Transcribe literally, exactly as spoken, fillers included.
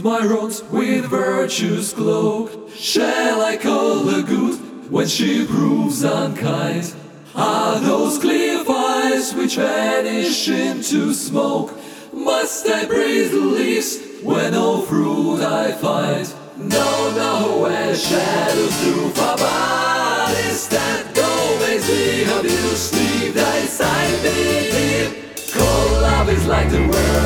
my roads with virtue's cloak. Shall I call her good when she proves unkind? Are those clear fires which vanish into smoke? Must I praise the leaves when no fruit I find? No, no, where shadows do far bodies that go makes me of you sleep thy side me deep. Cold love is like the world